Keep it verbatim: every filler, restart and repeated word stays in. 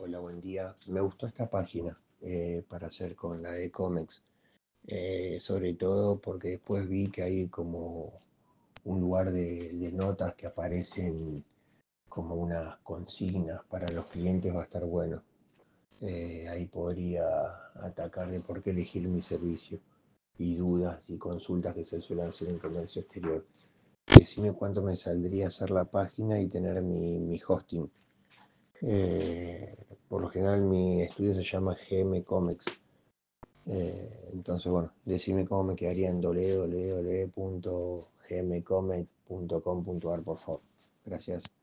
Hola, buen día. Me gustó esta página eh, para hacer con la de cómics, eh, sobre todo porque después vi que hay como un lugar de, de notas que aparecen como unas consignas para los clientes, va a estar bueno. Eh, ahí podría atacar de por qué elegir mi servicio y dudas y consultas que se suelen hacer en comercio exterior. Decime cuánto me saldría hacer la página y tener mi, mi hosting. Eh, por lo general mi estudio se llama G M Comics. Eh, entonces, bueno, decime cómo me quedaría en w w w punto g m comics punto com punto a r, por favor. Gracias.